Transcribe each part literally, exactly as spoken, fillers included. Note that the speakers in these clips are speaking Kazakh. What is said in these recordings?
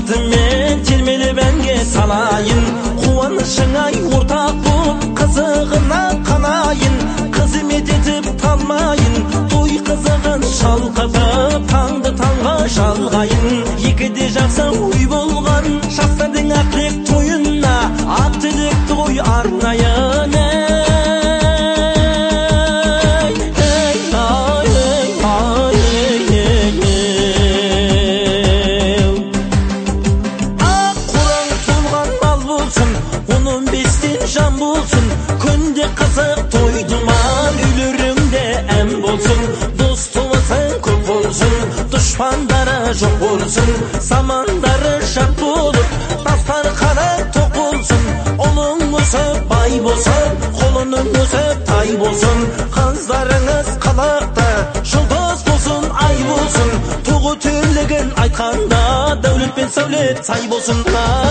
Бақытымен термелі бәнге салайын, қуанышыңа ортақ болып қызығына қанайын, қызмет етіп талмайын, той қызығын шалқытып таңды таңға жалғайын. Екіде жақсы ой болған жастардың ақ тілек тойына, ақ тілекті ғой арнайын. Жан болсын, күнде қызық тойдыман, үйлеріңде ән болсын, дос туысың көп болсын, дұшпандары жоқ болсын, самандары жат болып, тастар қанат тоқ болсын, ұлың өсіп бай болсын, қолының өсіп тай болсын, қыздарыңыз қылықты жұлдыз болсын, ай болсын, туғы түрлігін айтқанда дәулет пен сәулет сай болсын.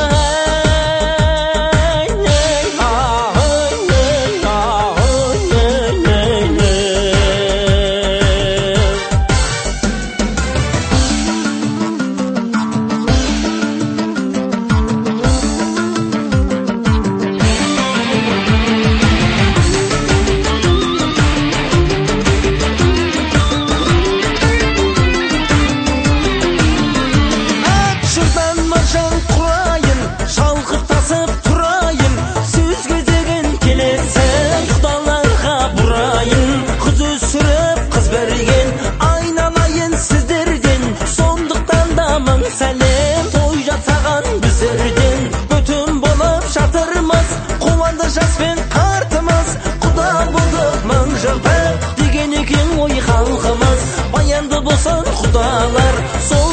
Сәлем той жасаған біздерден, бүтін болып жатырмыз, қуанды жас пен қартымыз, құда болдық мың жылдық деген екен ой халқымыз. Баянды болсын құдалар, сол